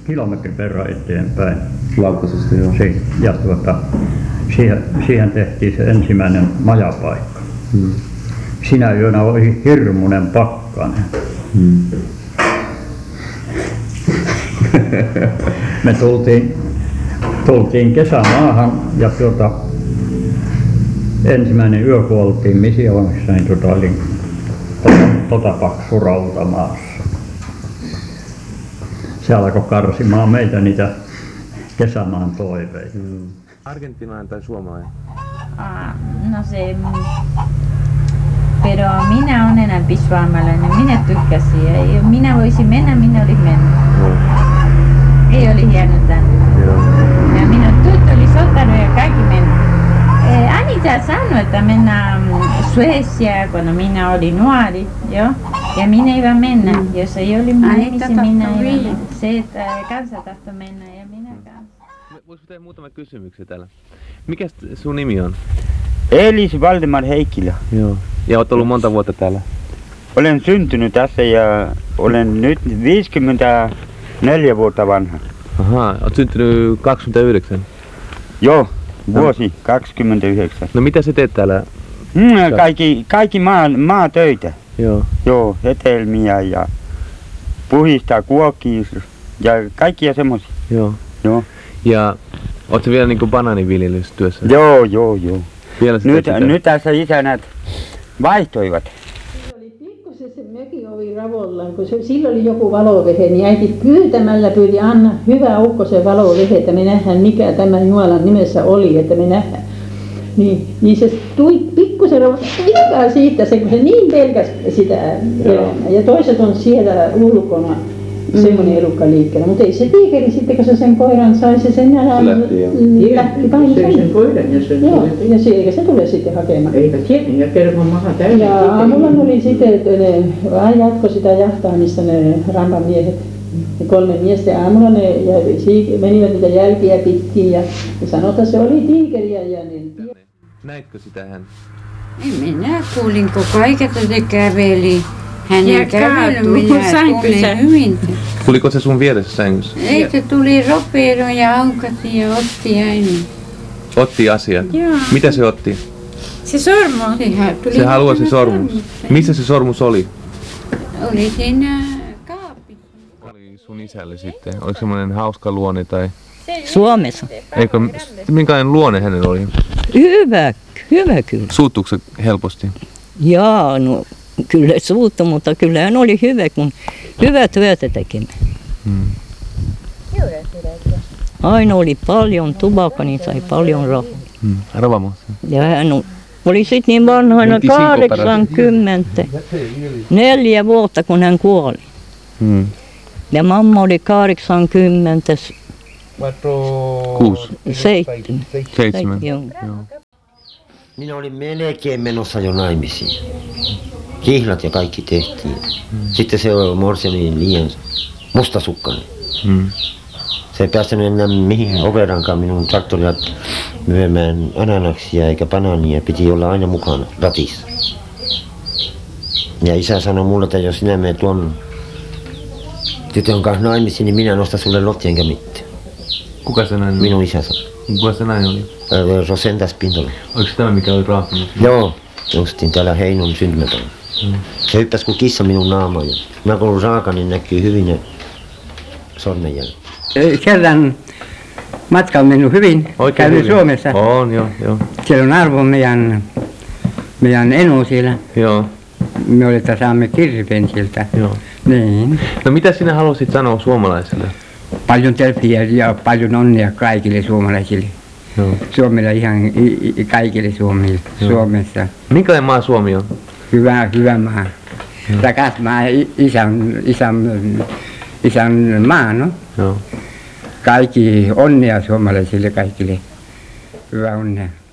kilometrin verran eteenpäin. Laukkasesta, joo. Ja siihen tehtiin se ensimmäinen majapaikka. Sinä yönä oli hirmuinen pakkanen. Me tultiin kesämaahan ja ensimmäinen yö kun oltiin Misioonissa, niin oli paksu rauta maassa. Se alkoi karsimaan meitä niitä kesämaan toiveita. Argentiinainen tai suomalainen? No se... Pero minä olen enemmän suomalainen, minä tykkäsin. Ja minä voisin mennä, minä olisin mennyt. Ei oli hieno tänne. Ja minun tyttö oli sotanut ja kaikki mennyt. Anita sanoi, että mennään Suecia, kun minä olin nuori. Jo? Ja minä ei vaan mennä. Jos ei oli minä, minä ei vaan. Se, että kansa tahtoi mennä ja minä kanssa. Voisiko tehdä muutama kysymyksiä täällä? Mikä sun nimi on? Elis Valdemar Heikkilä. Joo. Ja olet ollut monta vuotta täällä? Olen syntynyt tässä ja olen nyt 54 vuotta vanha. Ahaa, olet syntynyt 29? Joo, vuosi 29. No mitä sä teet täällä? Kaikki maatöitä. Joo. Joo, hetelmiä ja puhistaa kuokkia ja kaikkia semmoisia. Joo. Joo. Ja oot sä vielä niinku banaaniviljelystyössä? Joo. Vielä nyt tässä isänät vaihtoivat. Oli pikkusen se mökin ovi ravollaan, kun silloin oli joku valovehe, niin äiti pyytämällä pyyti Anna hyvä ukko se valovehe, että me nähdään mikä tämä Jumalan nimessä oli, että me nähdään. Niin se tuli pikkusen rauhoittaa siitä, kun se niin pelkäsi sitä elämää. Ja toiset on siellä ulkona. Semmoinen elukka liikkeellä, mutta ei se tiikeri sitten, kun se sen koiran sai, se sen lähti paino sen koiran ja sen joo, eikä se tule sitten hakemaan. Eikä tiennyt ja kerran maha täysin. Ja aamulla oli sitten, että ne vaan jatkoi sitä jahtaamista ne rampamiehet. Ne 3 miestä aamulla ne menivät niitä jälkiä pitkin ja sanotaan, se oli tiikeriä ja niin. Näitkö sitä hän? En minä kuulin, kun kaikesta se käveli. Hänen kävely minä tunnen hyvin. Tuliko se sun vieressä sängyssä? Ei, se tuli ropeeroon ja aukasi ja otti aina. Otti asiat? Joo. Mitä se otti? Se sormus. Se halusi sormus. Missä se sormus oli? Oli siinä kaapissa. Oli sun isälle sitten? Oliko semmoinen hauska luonne tai? Suomessa. Eikö, minkälainen luonne hänellä oli? Hyvä kyllä. Suuttuiko se helposti? Jaa, no kyllä suuttu, mutta kyllä hän oli hyvä, kun hyvää työtä tekemään. Aina oli paljon tupakka, niin sai paljon rahaa. Arvaamassa. Ja hän oli sitten niin vanhoina 84 vuotta, kun hän kuoli. Ja mamma oli 87. Joo. Minä olin melkein menossa jo naimisiin. Kihlat ja kaikki tehtiin. Sitten se morsi oli liian mustasukkainen. Se ei päästänyt enää mihin overankaan minun traktoria myymään ananaksia eikä banaania. Piti olla aina mukana ratissa. Ja isä sanoi mulle, että jos sinä menet tuon tytön kanssa naimisiin, niin minä nostan sulle lotti enkä mitään. Kuka se nainen oli? Minun isä sanoi. Kuka se nainen oli? Rosentas Pintola. Oliko se tämä, mikä oli raahtunut? Joo, justiin täällä Heinon syntymäpäivänä. Se hyppäsi kuin kissa minun naamaan. Mä kun olen raaka, niin näkyy hyvin ne sormenjäljet. Kerran matka on mennyt hyvin. Oikein Kävin Suomessa. On, joo. Siellä on arvo meidän eno siellä. Joo. Me olemme saamme kirveen sieltä. Joo. Niin. No mitä sinä halusit sanoa suomalaisille? Paljon terveisiä ja paljon onnea kaikille suomalaisille. Joo. Suomella ihan kaikille Suomessa. Minkälainen maa Suomi on? Hyvä maa. Rakas maa, isän maa, no? Joo. Kaikki onnea suomalaisille kaikille. Hyvä onnea.